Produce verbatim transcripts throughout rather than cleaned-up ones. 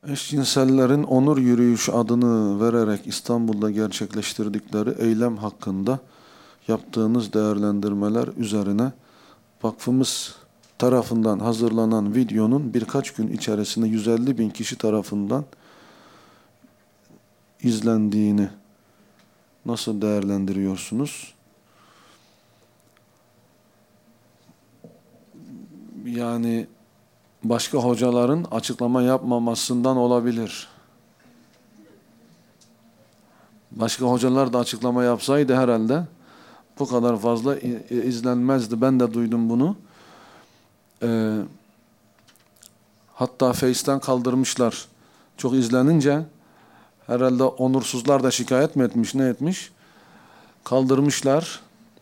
Eşcinsellerin onur yürüyüşü adını vererek İstanbul'da gerçekleştirdikleri eylem hakkında yaptığınız değerlendirmeler üzerine vakfımız tarafından hazırlanan videonun birkaç gün içerisinde yüz elli bin kişi tarafından izlendiğini nasıl değerlendiriyorsunuz? Yani başka hocaların açıklama yapmamasından olabilir. Başka hocalar da açıklama yapsaydı herhalde bu kadar fazla izlenmezdi. Ben de duydum bunu. Ee, hatta Face'ten kaldırmışlar. Çok izlenince herhalde onursuzlar da şikayet mi etmiş, ne etmiş? Kaldırmışlar.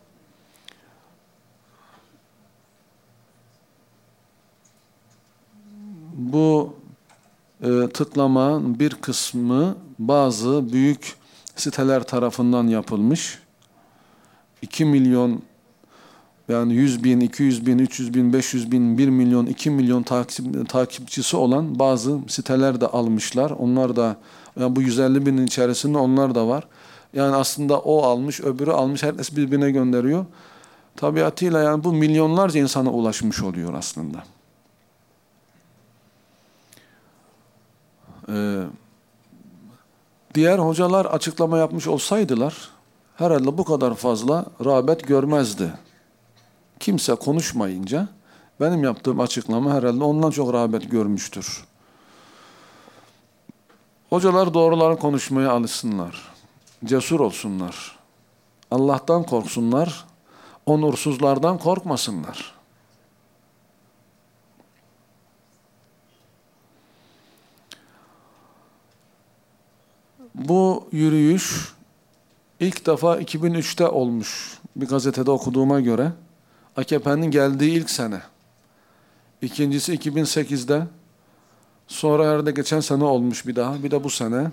Bu e, tıklamanın bir kısmı bazı büyük siteler tarafından yapılmış. iki milyon, yani yüz bin, iki yüz bin, üç yüz bin, beş yüz bin, bir milyon, iki milyon takip, takipçisi olan bazı siteler de almışlar. Onlar da, yani bu yüz elli binin içerisinde onlar da var. Yani aslında o almış, öbürü almış, herkes birbirine gönderiyor. Tabiatıyla yani bu milyonlarca insana ulaşmış oluyor aslında. Ee, diğer hocalar açıklama yapmış olsaydılar herhalde bu kadar fazla rağbet görmezdi. Kimse konuşmayınca benim yaptığım açıklama herhalde ondan çok rağbet görmüştür. Hocalar doğruları konuşmaya alışsınlar. Cesur olsunlar. Allah'tan korksunlar. Onursuzlardan korkmasınlar. Bu yürüyüş ilk defa iki bin üçte olmuş. Bir gazetede okuduğuma göre. A K P'nin geldiği ilk sene. İkincisi iki bin sekizde. Sonra herhalde geçen sene olmuş bir daha. Bir de bu sene.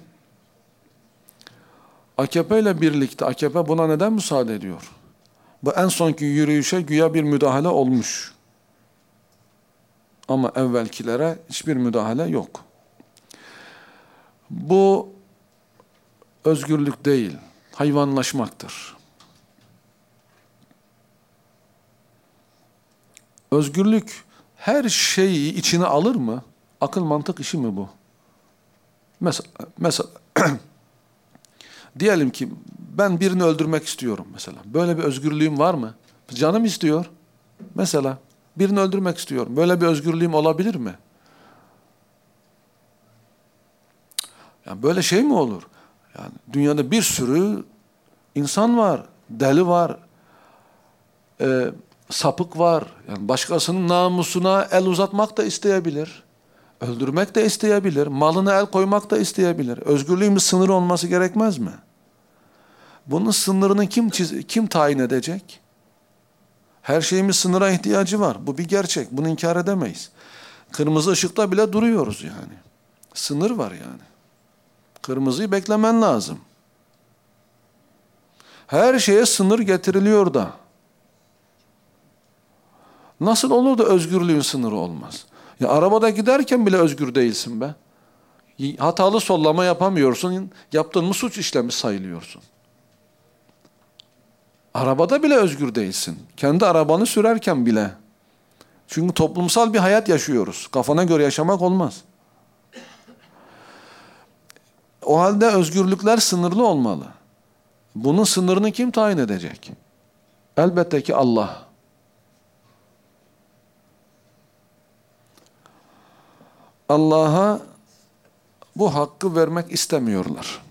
A K P ile birlikte, A K P buna neden müsaade ediyor? Bu en sonki yürüyüşe güya bir müdahale olmuş. Ama evvelkilere hiçbir müdahale yok. Bu özgürlük değil, hayvanlaşmaktır. Özgürlük her şeyi içine alır mı? Akıl mantık işi mi bu? Mesela, mesela diyelim ki ben birini öldürmek istiyorum mesela. Böyle bir özgürlüğüm var mı? Canım istiyor. Mesela birini öldürmek istiyorum. Böyle bir özgürlüğüm olabilir mi? Yani böyle şey mi olur? Yani dünyada bir sürü insan var, deli var, e, sapık var. Yani başkasının namusuna el uzatmak da isteyebilir. Öldürmek de isteyebilir. Malına el koymak da isteyebilir. Özgürlüğün bir sınırı olması gerekmez mi? Bunun sınırını kim çiz kim tayin edecek? Her şeyin bir sınıra ihtiyacı var. Bu bir gerçek. Bunu inkar edemeyiz. Kırmızı ışıkta bile duruyoruz yani. Sınır var yani. Kırmızıyı beklemen lazım. Her şeye sınır getiriliyor da. Nasıl olur da özgürlüğün sınırı olmaz? Ya arabada giderken bile özgür değilsin be. Hatalı sollama yapamıyorsun. Yaptığın mı suç işlemiş sayılıyorsun. Arabada bile özgür değilsin. Kendi arabanı sürerken bile. Çünkü toplumsal bir hayat yaşıyoruz. Kafana göre yaşamak olmaz. O halde özgürlükler sınırlı olmalı. Bunun sınırını kim tayin edecek? Elbette ki Allah. Allah'a bu hakkı vermek istemiyorlar.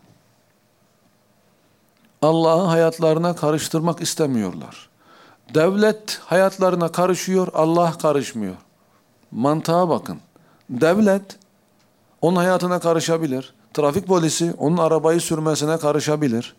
Allah'ı hayatlarına karıştırmak istemiyorlar. Devlet hayatlarına karışıyor, Allah karışmıyor. Mantığa bakın. Devlet onun hayatına karışabilir. Trafik polisi onun arabayı sürmesine karışabilir.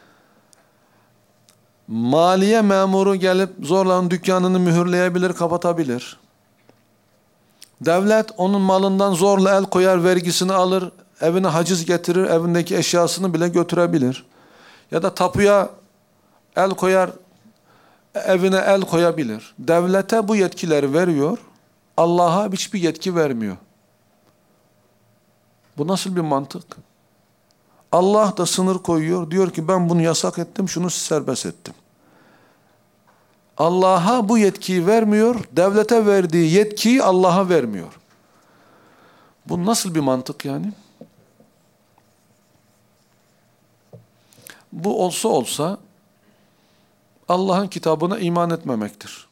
Maliye memuru gelip zorla dükkanını mühürleyebilir, kapatabilir. Devlet onun malından zorla el koyar, vergisini alır, evine haciz getirir, evindeki eşyasını bile götürebilir. Ya da tapuya el koyar, evine el koyabilir. Devlete bu yetkileri veriyor, Allah'a hiçbir yetki vermiyor. Bu nasıl bir mantık? Allah da sınır koyuyor. Diyor ki ben bunu yasak ettim, şunu serbest ettim. Allah'a bu yetkiyi vermiyor, devlete verdiği yetkiyi Allah'a vermiyor. Bu nasıl bir mantık yani? Bu olsa olsa Allah'ın kitabına iman etmemektir.